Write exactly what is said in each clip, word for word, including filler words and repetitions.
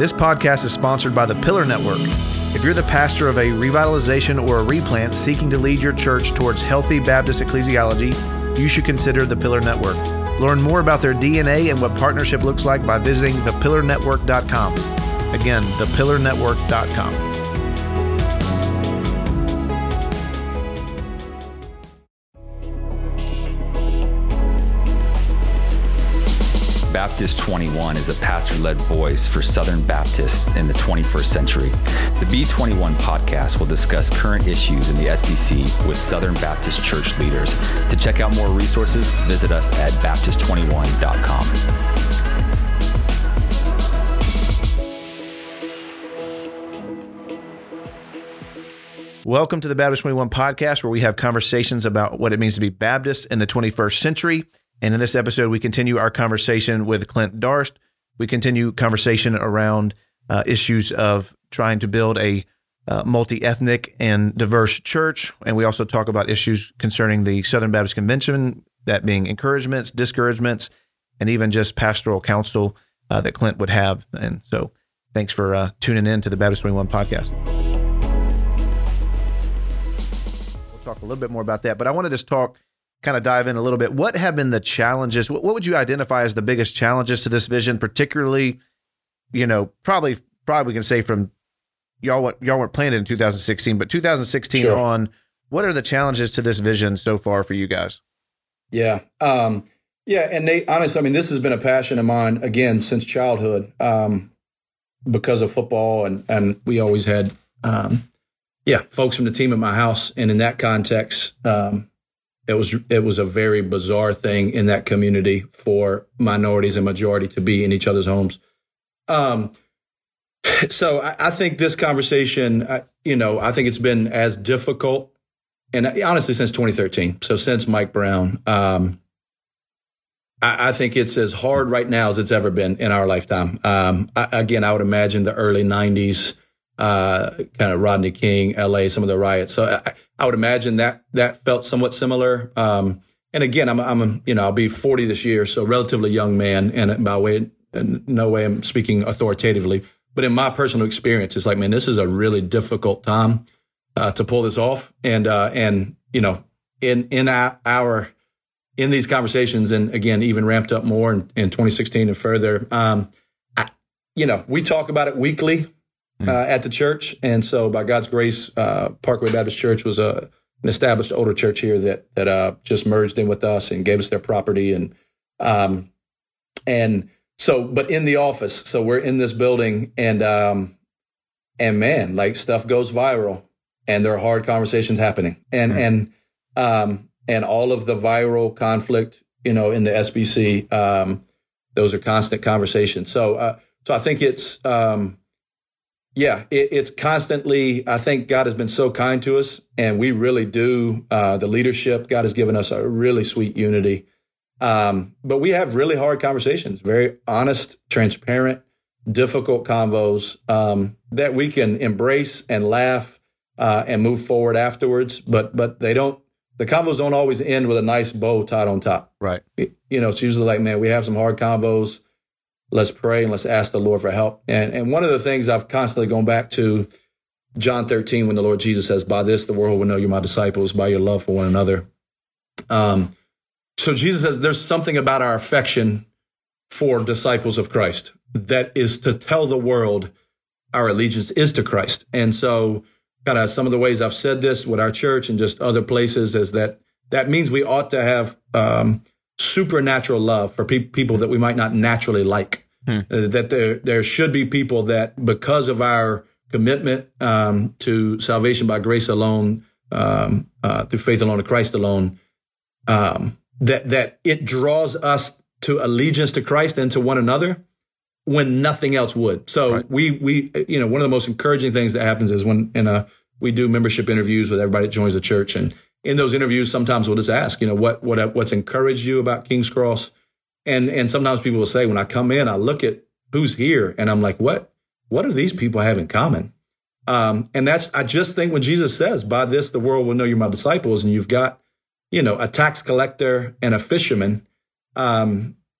This podcast is sponsored by the Pillar Network. If you're the pastor of a revitalization or a replant seeking to lead your church towards healthy Baptist ecclesiology, you should consider the Pillar Network. Learn more about their D N A and what partnership looks like by visiting the pillar network dot com. Again, the pillar network dot com. Baptist twenty-one is a pastor-led voice for Southern Baptists in the twenty-first century. The B twenty-one podcast will discuss current issues in the S B C with Southern Baptist church leaders. To check out more resources, visit us at baptist twenty-one dot com. Welcome to the Baptist twenty-one podcast, where we have conversations about what it means to be Baptist in the twenty-first century. And in this episode, we continue our conversation with Clint Darst. We continue conversation around uh, issues of trying to build a uh, multi-ethnic and diverse church. And we also talk about issues concerning the Southern Baptist Convention, that being encouragements, discouragements, and even just pastoral counsel uh, that Clint would have. And so thanks for uh, tuning in to the Baptist twenty-one podcast. We'll talk a little bit more about that, but I want to just talk kind of dive in a little bit. What have been the challenges? What, what would you identify as the biggest challenges to this vision, particularly, you know, probably, probably we can say from y'all, y'all weren't planning in two thousand sixteen, but two thousand sixteen sure. on, what are the challenges to this vision so far for you guys? Yeah. Um, yeah. And Nate, honestly, I mean, this has been a passion of mine, again, since childhood, um, because of football. And, and we always had, um, yeah, folks from the team at my house. And in that context, um, It was it was a very bizarre thing in that community for minorities and majority to be in each other's homes. Um, so I, I think this conversation, I, you know, I think it's been as difficult, and honestly, since twenty thirteen. So since Mike Brown, um, I, I think it's as hard right now as it's ever been in our lifetime. Um, I, again, I would imagine the early nineties. Uh, kind of Rodney King, L A, some of the riots. So I, I would imagine that that felt somewhat similar. Um, and again, I'm, I'm, you know, I'll be forty this year, so relatively young man. And by way, in no way I'm speaking authoritatively, but in my personal experience, it's like, man, this is a really difficult time uh, to pull this off. And uh, and you know, in in our, our in these conversations, and again, even ramped up more in, in twenty sixteen and further. Um, I, you know, we talk about it weekly. Uh, at the church. And so by God's grace, uh, Parkway Baptist Church was a, an established older church here that that uh, just merged in with us and gave us their property. And um, and so, but in the office, so we're in this building, and um, and man, like stuff goes viral, and there are hard conversations happening. And, mm-hmm. and, um, and all of the viral conflict, you know, in the S B C, um, those are constant conversations. So, uh, so I think it's, um, Yeah, it, it's constantly, I think God has been so kind to us, and we really do. Uh, the leadership, God has given us a really sweet unity. Um, but we have really hard conversations, very honest, transparent, difficult convos um, that we can embrace and laugh uh, and move forward afterwards. But but they don't, the convos don't always end with a nice bow tied on top. Right. You know, it's usually like, man, we have some hard convos. Let's pray and let's ask the Lord for help. And and one of the things I've constantly gone back to, John thirteen, when the Lord Jesus says, by this the world will know you're my disciples, by your love for one another. Um, so Jesus says there's something about our affection for disciples of Christ that is to tell the world our allegiance is to Christ. And so kind of some of the ways I've said this with our church and just other places is that that means we ought to have um, supernatural love for pe- people that we might not naturally like. Hmm. Uh, that there there should be people that, because of our commitment um, to salvation by grace alone, um, uh, through faith alone, to Christ alone, um, that that it draws us to allegiance to Christ and to one another when nothing else would. So right. we we you know one of the most encouraging things that happens is when in a we do membership interviews with everybody that joins the church, and in those interviews sometimes we'll just ask, you know, what what what's encouraged you about King's Cross. And and sometimes people will say, when I come in, I look at who's here, and I'm like, what what do these people have in common? Um, and that's, I just think when Jesus says, by this, the world will know you're my disciples, and you've got, you know, a tax collector and a fisherman, um,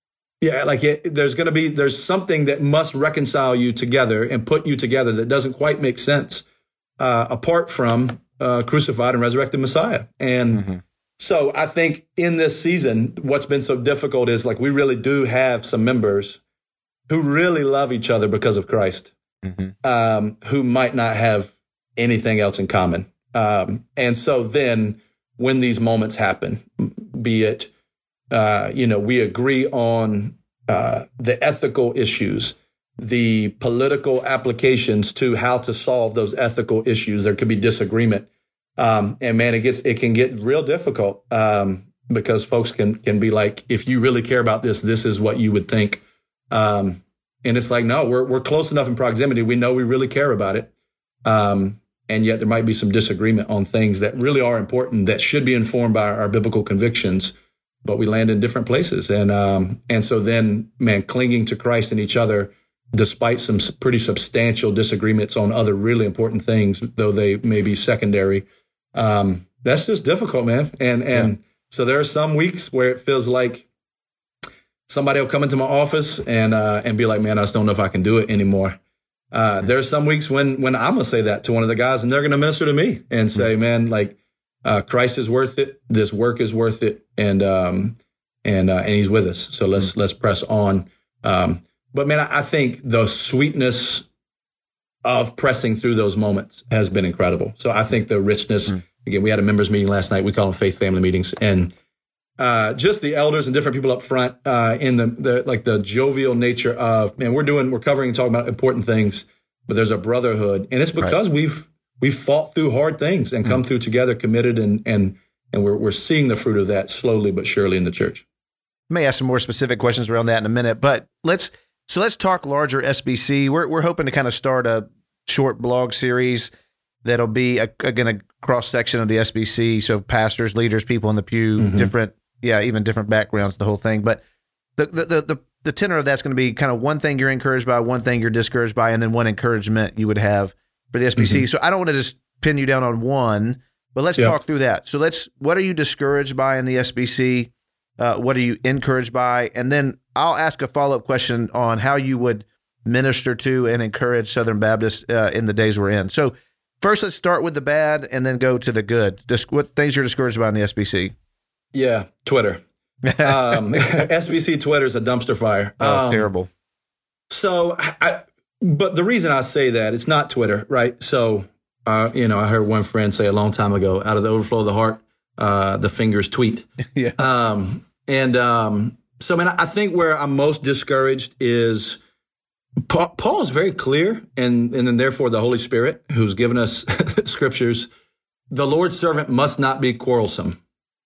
Yeah, like it, there's going to be, there's something that must reconcile you together and put you together that doesn't quite make sense uh, apart from uh, crucified and resurrected Messiah. And mm-hmm. so I think in this season, what's been so difficult is like we really do have some members who really love each other because of Christ, mm-hmm. um, who might not have anything else in common. Um, and so then when these moments happen, be it, uh, you know, we agree on uh, the ethical issues, the political applications to how to solve those ethical issues. There could be disagreement. Um, and man, it gets, it can get real difficult um, because folks can, can be like, if you really care about this, this is what you would think. Um, and it's like, no, we're, we're close enough in proximity. We know we really care about it. Um, and yet there might be some disagreement on things that really are important that should be informed by our biblical convictions, but we land in different places. And, um, and so then, man, clinging to Christ and each other, despite some pretty substantial disagreements on other really important things, though they may be secondary, um, that's just difficult, man. And, and yeah. so there are some weeks where it feels like somebody will come into my office and, uh, and be like, man, I just don't know if I can do it anymore. Uh, there are some weeks when, when I'm going to say that to one of the guys and they're going to minister to me and say, man, like, uh, Christ is worth it. This work is worth it. And, um, and, uh, and he's with us. So let's, mm-hmm. let's press on. Um, but man, I think the sweetness of pressing through those moments has been incredible. So I think the richness, mm-hmm. again, we had a members meeting last night. We call them faith family meetings, and, uh, just the elders and different people up front, uh, in the, the, like the jovial nature of, man, we're doing, we're covering and talking about important things, but there's a brotherhood, and it's because right. we've, we've fought through hard things and come mm-hmm. through together, committed, and, and, and we're, we're seeing the fruit of that slowly but surely in the church. I may ask some more specific questions around that in a minute, but let's, so let's talk larger S B C. We're, we're hoping to kind of start a short blog series that'll be, a, again, a cross section of the S B C. So pastors, leaders, people in the pew, mm-hmm. different, yeah, even different backgrounds, the whole thing. But the, the, the, the, the tenor of that's going to be kind of one thing you're encouraged by, one thing you're discouraged by, and then one encouragement you would have for the S B C. Mm-hmm. So I don't want to just pin you down on one, but let's yep. talk through that. So let's, what are you discouraged by in the S B C? Uh, what are you encouraged by? And then I'll ask a follow-up question on how you would minister to and encourage Southern Baptists uh, in the days we're in. So first, let's start with the bad and then go to the good. Just what things you're discouraged about in the S B C? Yeah, Twitter. Um, S B C Twitter is a dumpster fire. Oh, it's um, terrible. So, I, but the reason I say that, it's not Twitter, right? So, uh, you know, I heard one friend say a long time ago, out of the overflow of the heart, uh, the fingers tweet. yeah. Um, and um, so, I mean, I think where I'm most discouraged is Paul, Paul is very clear, and, and then therefore the Holy Spirit, who's given us scriptures, the Lord's servant must not be quarrelsome.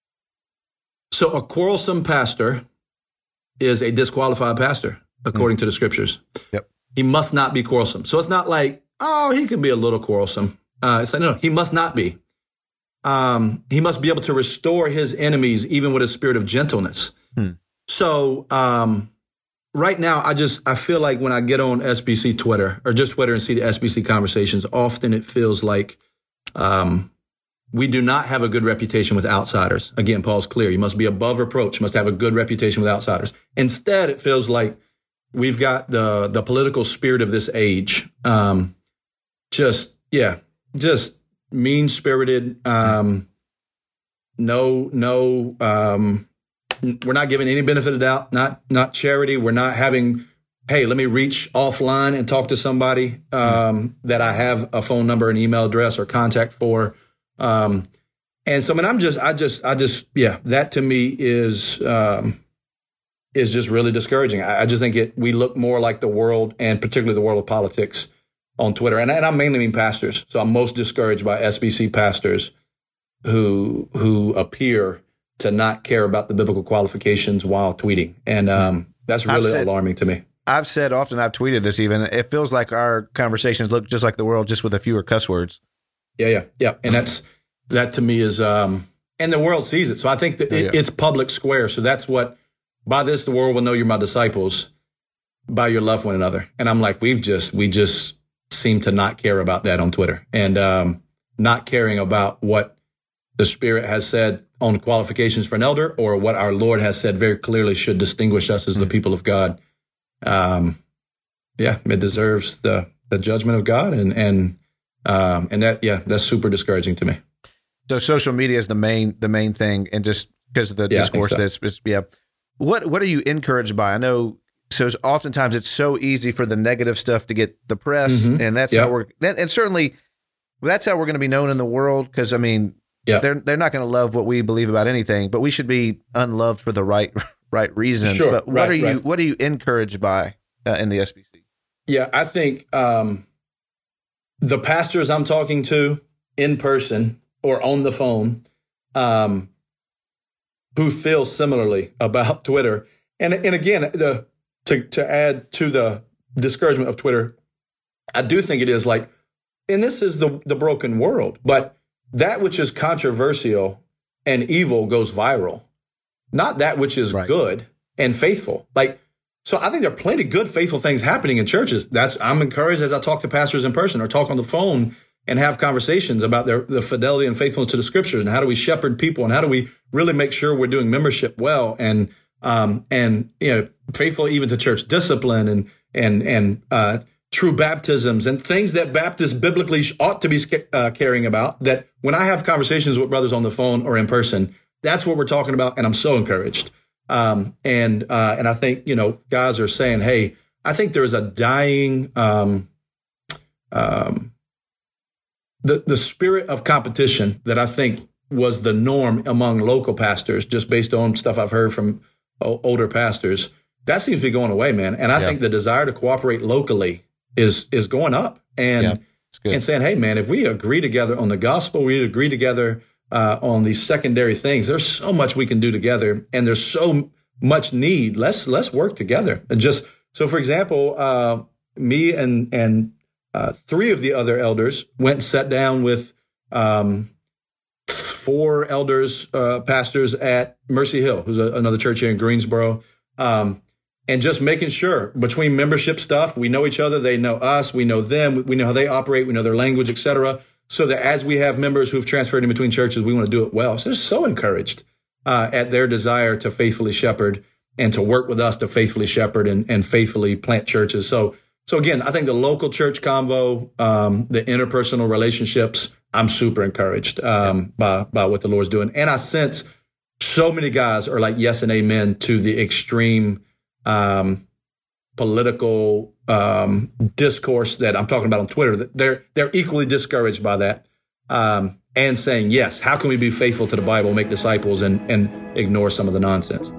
So a quarrelsome pastor is a disqualified pastor, according mm. to the scriptures. Yep. He must not be quarrelsome. So it's not like, oh, he can be a little quarrelsome. Uh, it's like, no, he must not be. Um, he must be able to restore his enemies, even with a spirit of gentleness. Mm. So um, right now, I just, I feel like when I get on S B C Twitter or just Twitter and see the S B C conversations, often it feels like um, we do not have a good reputation with outsiders. Again, Paul's clear. You must be above reproach. You must have a good reputation with outsiders. Instead, it feels like we've got the the political spirit of this age. Um, just, yeah, just mean-spirited. Um, no, no, um, we're not giving any benefit of doubt, not not charity. We're not having, hey, let me reach offline and talk to somebody um, that I have a phone number, an email address, or contact for. Um, and so, I mean, I'm just, I just, I just, yeah, that to me is, um, is just really discouraging. I, I just think it, we look more like the world, and particularly the world of politics on Twitter. And, and I mainly mean pastors. So I'm most discouraged by S B C pastors who, who appear to not care about the biblical qualifications while tweeting. And, um, that's really said, alarming to me. I've said often, I've tweeted this even, it feels like our conversations look just like the world, just with a fewer cuss words. Yeah, yeah, yeah. And that's, that to me is, um, and the world sees it. So I think that it, yeah. it's public square. So that's what, by this, the world will know you're my disciples, by your love one another. And I'm like, we've just, we just seem to not care about that on Twitter, and um, not caring about what the Spirit has said on qualifications for an elder or what our Lord has said very clearly should distinguish us as the people of God. Um, yeah, it deserves the, the judgment of God. And, and, um, and that, yeah, that's super discouraging to me. So social media is the main, the main thing. And just because of the Yeah, I think discourse so. that's, it's- yeah. What, what are you encouraged by? I know, so oftentimes it's so easy for the negative stuff to get the press, Mhm. and that's Yep. how we're, that, and certainly that's how we're going to be known in the world. Cause I mean, Yeah. they're, they're not going to love what we believe about anything, but we should be unloved for the right, right reasons. Sure. But what Right, are you, right. what are you encouraged by uh, in the S B C? Yeah, I think um, the pastors I'm talking to in person or on the phone um, who feel similarly about Twitter. And and again, the to to add to the discouragement of Twitter, I do think it is like, and this is the the broken world, but that which is controversial and evil goes viral, not that which is Right. good and faithful. Like, so I think there are plenty of good, faithful things happening in churches. That's I'm encouraged as I talk to pastors in person or talk on the phone and have conversations about their the fidelity and faithfulness to the scriptures and how do we shepherd people and how do we really make sure we're doing membership well and um and you know faithful even to church discipline and and and uh, true baptisms and things that Baptists biblically ought to be uh, caring about. That when I have conversations with brothers on the phone or in person, that's what we're talking about, and I'm so encouraged. Um, and uh, and I think you know guys are saying, hey, I think there is a dying um, um, the the spirit of competition that I think was the norm among local pastors, just based on stuff I've heard from o- older pastors. That seems to be going away, man. And I Yeah. think the desire to cooperate locally is is going up. And Yeah, it's good. and saying, hey, man, if we agree together on the gospel, we agree together uh, on these secondary things. There's so much we can do together, and there's so much need. Let's let's work together. And just so, for example, uh, me and and uh, three of the other elders went and sat down with um, four elders, uh, pastors at Mercy Hill, who's a, another church here in Greensboro. Um, And just making sure between membership stuff, we know each other, they know us, we know them, we know how they operate, we know their language, et cetera. So that as we have members who've transferred in between churches, we want to do it well. So they're so encouraged uh, at their desire to faithfully shepherd and to work with us to faithfully shepherd and, and faithfully plant churches. So, so again, I think the local church convo, um, the interpersonal relationships, I'm super encouraged um, by, by what the Lord's doing. And I sense so many guys are like yes and amen to the extreme Um, political um, discourse that I'm talking about on Twitter. That they're they're equally discouraged by that, um, and saying, yes, how can we be faithful to the Bible, make disciples, and and ignore some of the nonsense?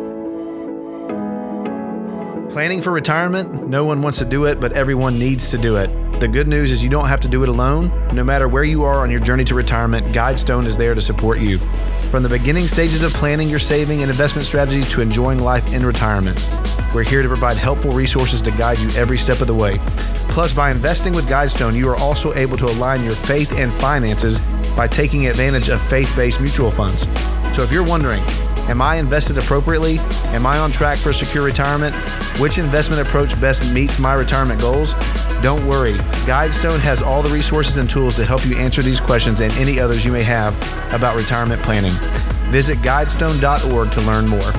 Planning for retirement? No one wants to do it, but everyone needs to do it. The good news is you don't have to do it alone. No matter where you are on your journey to retirement, Guidestone is there to support you. From the beginning stages of planning your saving and investment strategies to enjoying life in retirement, we're here to provide helpful resources to guide you every step of the way. Plus, by investing with Guidestone, you are also able to align your faith and finances by taking advantage of faith-based mutual funds. So if you're wondering, am I invested appropriately? Am I on track for a secure retirement? Which investment approach best meets my retirement goals? Don't worry, Guidestone has all the resources and tools to help you answer these questions and any others you may have about retirement planning. Visit guidestone dot org to learn more.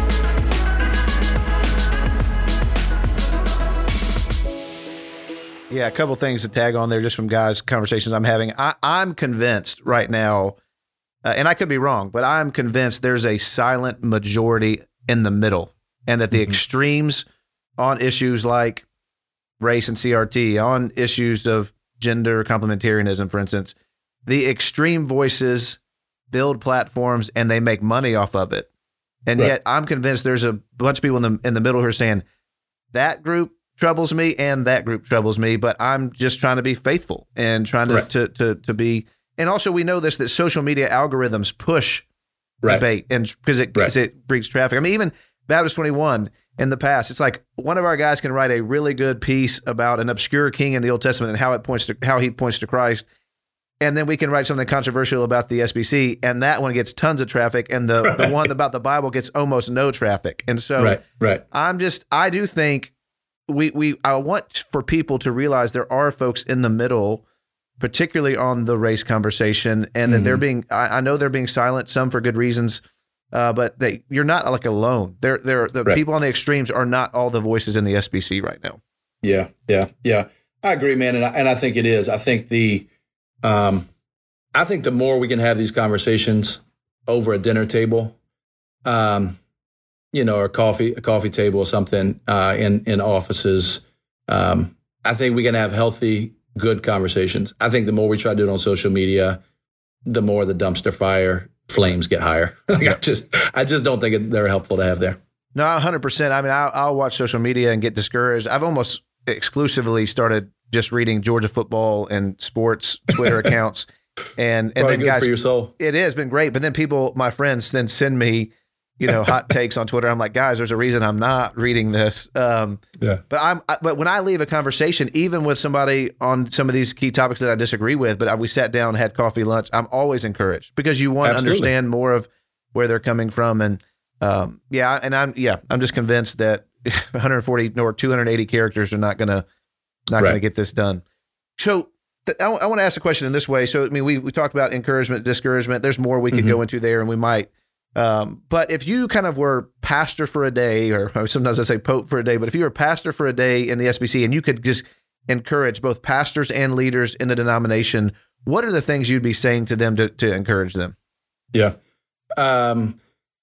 Yeah, a couple things to tag on there just from guys' conversations I'm having. I, I'm convinced right now, uh, and I could be wrong, but I'm convinced there's a silent majority in the middle, and that the mm-hmm. extremes on issues like race and C R T, on issues of gender complementarianism, for instance, the extreme voices build platforms and they make money off of it. And right. yet I'm convinced there's a bunch of people in the in the middle who are saying that group troubles me and that group troubles me, but I'm just trying to be faithful and trying to right. to, to to be. And also we know this, that social media algorithms push right. debate, and because it, right. it brings traffic. I mean, even Baptist twenty-one in the past, it's like one of our guys can write a really good piece about an obscure king in the Old Testament and how it points to how he points to Christ. And then we can write something controversial about the S B C, and that one gets tons of traffic, and the, right. the one about the Bible gets almost no traffic. And so right, right. I'm just, I do think we, we, I want for people to realize there are folks in the middle particularly on the race conversation, and that mm-hmm. they're being, I, I know they're being silent, some for good reasons, uh, but they, you're not like alone. They're, they're, the right. people on the extremes are not all the voices in the S B C right now. Yeah, yeah, yeah. I agree, man, and I, and I think it is. I think the, um, I think the more we can have these conversations over a dinner table, um, you know, or a coffee, a coffee table or something, uh, in in offices, um, I think we can have healthy, good conversations. I think the more we try to do it on social media, the more the dumpster fire flames get higher. like I just, I just don't think they're helpful to have there. No, one hundred percent. I mean, I'll, I'll watch social media and get discouraged. I've almost exclusively started just reading Georgia football and sports Twitter accounts. And and Probably then good guys, for your soul. It has been great. But then people, my friends, then send me, you know, hot takes on Twitter. I'm like, guys, there's a reason I'm not reading this. Um, yeah. But I'm. I, but when I leave a conversation, even with somebody on some of these key topics that I disagree with, but I, we sat down, had coffee, lunch, I'm always encouraged because you want to understand more of where they're coming from. And um, yeah, and I'm yeah, I'm just convinced that one hundred forty or two hundred eighty characters are not gonna not right. gonna get this done. So. I, I want to ask a question in this way. So, I mean, we, we talked about encouragement, discouragement. There's more we could mm-hmm. go into there, and we might. Um, but if you kind of were pastor for a day, or sometimes I say pope for a day, but if you were pastor for a day in the S B C and you could just encourage both pastors and leaders in the denomination, what are the things you'd be saying to them to, to encourage them? Yeah. Um,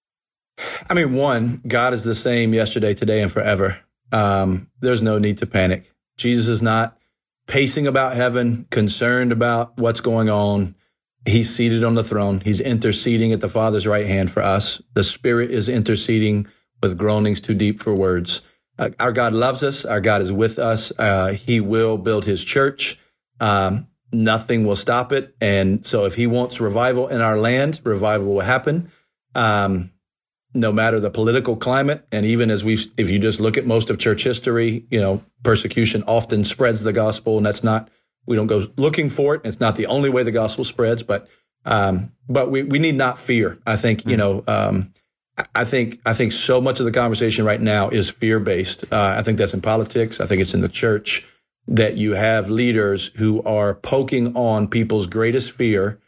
I mean, one, God is the same yesterday, today, and forever. Um, there's no need to panic. Jesus is not pacing about heaven, concerned about what's going on. He's seated on the throne. He's interceding at the Father's right hand for us. The Spirit is interceding with groanings too deep for words. Uh, our God loves us. Our God is with us. Uh, he will build his church. Um, nothing will stop it. And so if he wants revival in our land, revival will happen. Um, no matter the political climate. And even as we, if you just look at most of church history, you know, persecution often spreads the gospel, and that's not, we don't go looking for it. It's not the only way the gospel spreads, but, um, but we, we need not fear. I think, mm-hmm. you know, um, I think, I think so much of the conversation right now is fear based. Uh, I think that's in politics. I think it's in the church that you have leaders who are poking on people's greatest fear,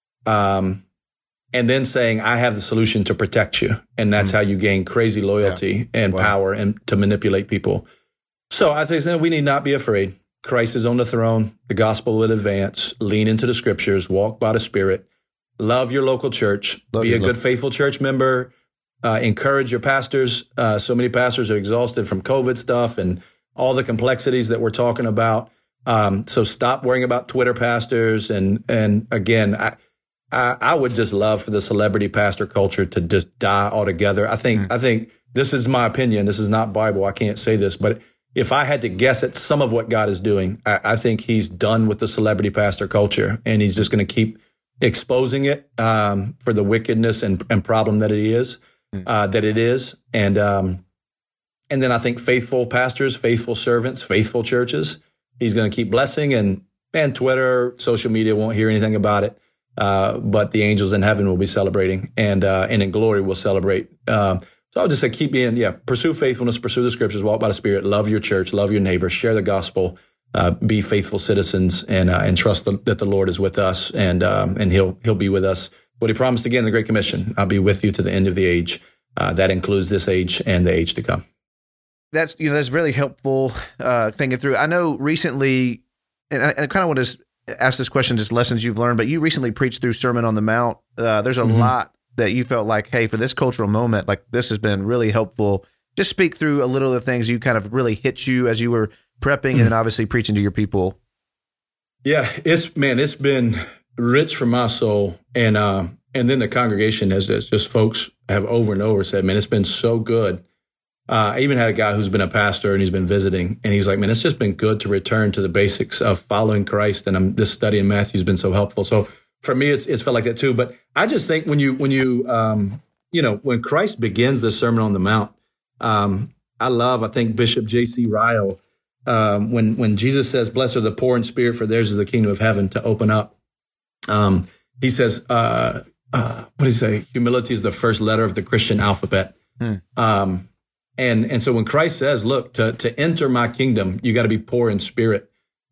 um, and then saying, I have the solution to protect you. And that's mm-hmm. how you gain crazy loyalty yeah. and wow. power and to manipulate people. So I think we need not be afraid. Christ is on the throne. The gospel will advance. Lean into the scriptures. Walk by the Spirit. Love your local church. Love be a good, faithful church member. Uh, encourage your pastors. Uh, so many pastors are exhausted from COVID stuff and all the complexities that we're talking about. Um, so stop worrying about Twitter pastors. And, and again, I, I, I would just love for the celebrity pastor culture to just die altogether. I think, mm. I think this is my opinion. This is not Bible. I can't say this, but if I had to guess at some of what God is doing, I, I think he's done with the celebrity pastor culture, and he's just going to keep exposing it um, for the wickedness and, and problem that it is, mm. uh, that it is. And, um, and then I think faithful pastors, faithful servants, faithful churches, he's going to keep blessing, and, and Twitter, social media won't hear anything about it. Uh, but the angels in heaven will be celebrating, and, uh, and in glory will celebrate. Um, So I'll just say, keep being, yeah, pursue faithfulness, pursue the scriptures, walk by the Spirit, love your church, love your neighbor, share the gospel, uh, be faithful citizens, and uh, and trust the, that the Lord is with us, and um, and he'll he'll be with us. What he promised again in the Great Commission, I'll be with you to the end of the age. Uh, that includes this age and the age to come. That's, you know, that's really helpful uh, thinking through. I know recently, and I, and I kind of want to ask this question, just lessons you've learned, but you recently preached through Sermon on the Mount. Uh, there's a mm-hmm. lot that you felt like, hey, for this cultural moment, like this has been really helpful. Just speak through a little of the things you kind of really hit you as you were prepping mm-hmm. and then obviously preaching to your people. Yeah, it's, man, it's been rich for my soul. And, uh, and then the congregation has just folks have over and over said, man, it's been so good. Uh, I even had a guy who's been a pastor and he's been visiting, and he's like, man, it's just been good to return to the basics of following Christ. And I'm, this study in Matthew has been so helpful. So for me, it's, it's felt like that too. But I just think when you, when you, um, you know, when Christ begins the Sermon on the Mount, um, I love, I think Bishop J C Ryle, um, when, when Jesus says, blessed are the poor in spirit, for theirs is the kingdom of heaven, to open up. Um, he says, uh, uh, what do you say? Humility is the first letter of the Christian alphabet. Hmm. Um, and, and so when Christ says, look, to, to enter my kingdom, you got to be poor in spirit.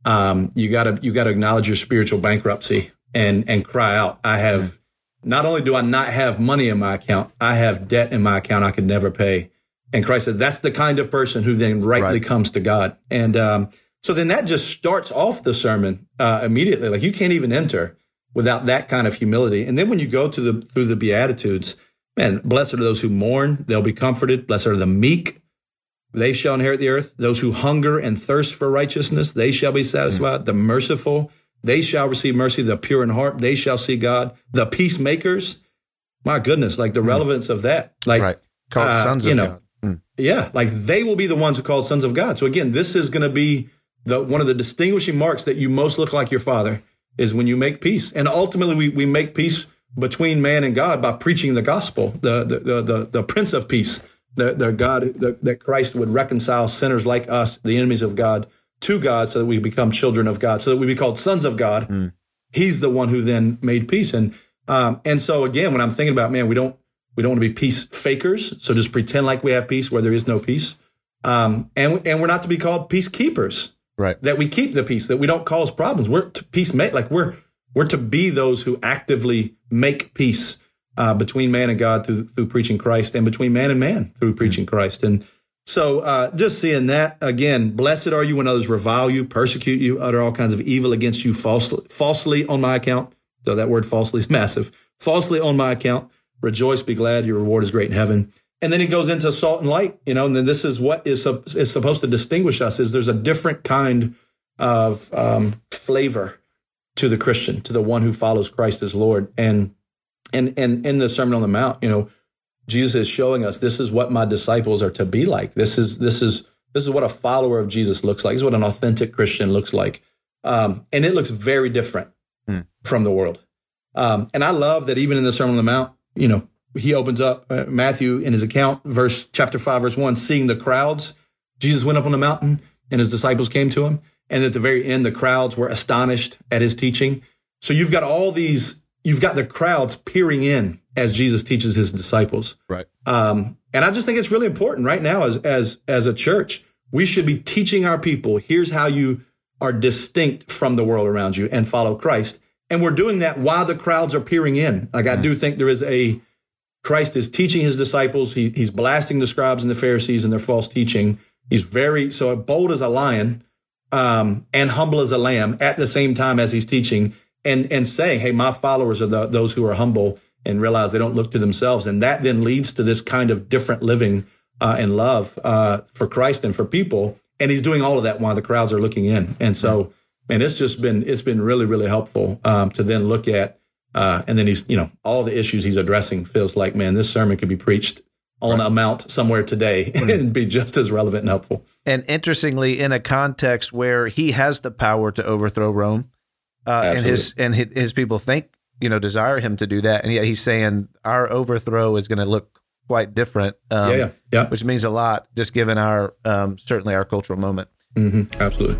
Um, you gotta, you gotta acknowledge your spiritual bankruptcy and, and cry out. I have, not only do I not have money in my account, I have debt in my account I could never pay. And Christ said, that's the kind of person who then rightly right. comes to God. And, um, so then that just starts off the sermon, uh, immediately. Like you can't even enter without that kind of humility. And then when you go to the, through the Beatitudes, man, blessed are those who mourn, they'll be comforted. Blessed are the meek, they shall inherit the earth. Those who hunger and thirst for righteousness, they shall be satisfied. Mm-hmm. The merciful, they shall receive mercy. The pure in heart, they shall see God. The peacemakers, my goodness, like the mm-hmm. relevance of that. Like, right. Called uh, sons of you know, God. Mm. Yeah, like they will be the ones who are called sons of God. So again, this is going to be the one of the distinguishing marks that you most look like your Father is when you make peace. And ultimately, we, we make peace between man and God by preaching the gospel, the the the the, the Prince of Peace. The, the God, the, that Christ would reconcile sinners like us, the enemies of God, to God so that we become children of God, so that we be called sons of God. Mm. He's the one who then made peace. And um, and so, again, when I'm thinking about, man, we don't we don't want to be peace fakers, so just pretend like we have peace where there is no peace. Um, and, and we're not to be called peacekeepers, right? That we keep the peace, that we don't cause problems. We're to peace make, like we're we're to be those who actively make peace Uh, between man and God through through preaching Christ, and between man and man through preaching mm-hmm. Christ. And so uh, just seeing that, again, blessed are you when others revile you, persecute you, utter all kinds of evil against you falsely, falsely on my account. So that word falsely is massive. Falsely on my account. Rejoice, be glad, your reward is great in heaven. And then he goes into salt and light, you know, and then this is what is, is supposed to distinguish us, is there's a different kind of um, flavor to the Christian, to the one who follows Christ as Lord. And And and in the Sermon on the Mount, you know, Jesus is showing us this is what my disciples are to be like. This is this is this is what a follower of Jesus looks like. This is what an authentic Christian looks like, um, and it looks very different hmm. from the world. Um, and I love that even in the Sermon on the Mount, you know, he opens up uh, Matthew in his account, verse chapter five, verse one, seeing the crowds, Jesus went up on the mountain, and his disciples came to him, and at the very end, the crowds were astonished at his teaching. So you've got all these. You've got the crowds peering in as Jesus teaches his disciples. Right. Um, and I just think it's really important right now as, as, as a church, we should be teaching our people, here's how you are distinct from the world around you and follow Christ. And we're doing that while the crowds are peering in. Like I mm. do think there is a, Christ is teaching his disciples. He, he's blasting the scribes and the Pharisees and their false teaching. He's very, so bold as a lion um, and humble as a lamb at the same time as he's teaching. And and saying, hey, my followers are the, those who are humble and realize they don't look to themselves. And that then leads to this kind of different living uh, and love uh, for Christ and for people. And he's doing all of that while the crowds are looking in. And so, man, it's just been, it's been really, really helpful um, to then look at. Uh, and then he's, you know, all the issues he's addressing feels like, man, this sermon could be preached on right. a mount somewhere today mm-hmm. and be just as relevant and helpful. And interestingly, in a context where he has the power to overthrow Rome. Uh, and his and his, his people think, you know, desire him to do that. And yet he's saying our overthrow is going to look quite different, um, yeah, yeah, yeah. which means a lot, just given our, um, certainly our cultural moment. Mm-hmm. Absolutely.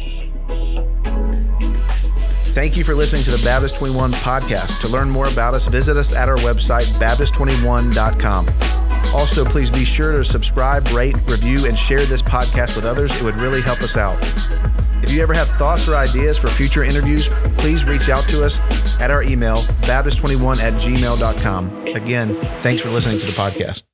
Thank you for listening to the Baptist twenty-one podcast. To learn more about us, visit us at our website, baptist twenty-one dot com. Also, please be sure to subscribe, rate, review, and share this podcast with others. It would really help us out. If you ever have thoughts or ideas for future interviews, please reach out to us at our email, baptist twenty-one at gmail dot com. Again, thanks for listening to the podcast.